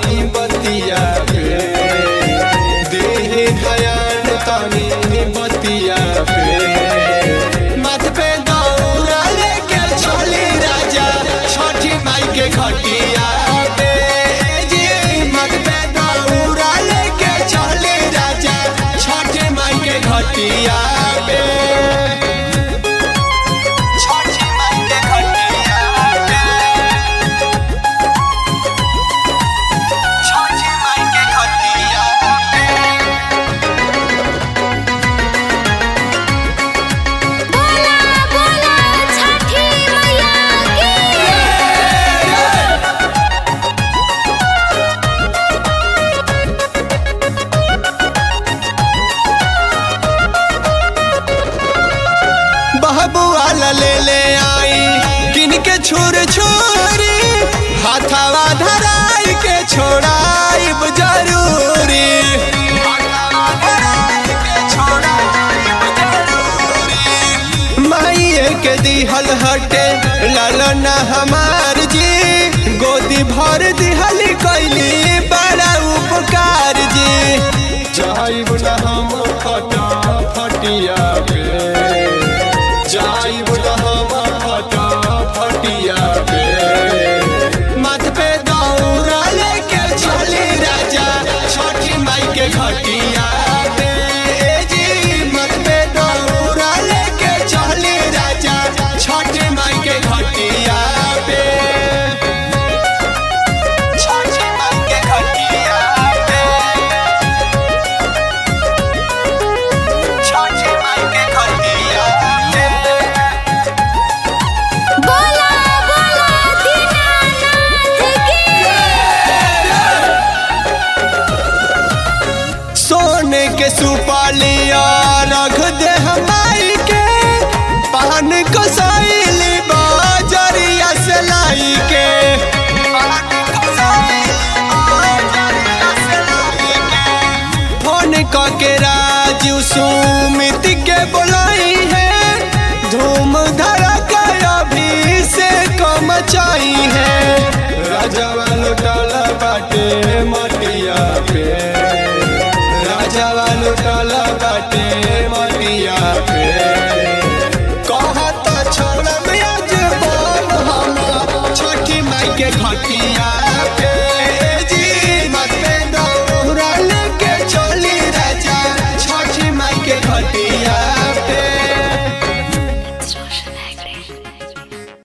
तानी बतिया पे, देह ध्यान तानी बतिया पे। मत पे दौरा लेके चली राजा छठी माई के घटिया पे जी। मत पे दौरा लेके चली राजा छठी माई के घटिया पे। बहबुआ ले ले आई किन के छुर छुरी, हाथवा धराई के छोड़ाई जरूरी। माइए के दिहल हटे लालना हमार जी, गोदी भर दिहल कैली बड़ा उपकार जी। जाइब न हम फटा फटिया पे, जाइब न हम फटा फटिया पे। मत पे दौरा लेके चली राजा छठी माई के घटिया पे जी। मत पे दौरा लेके चली राजा छठी माई के घटिया पे। छठी माई के घटिया पे, छठी माई के घटिया पे। सोने के सुपालिया रख दे हमारी के, पान को सैली बाजरिया से लाई के। फोन के राजू सुमित के बुलाई है, धूम धड़का अभिषेक मचाई है। राजवा लुटाल बाटे मटिया पे, राजवा लुटाल बाटे मटिया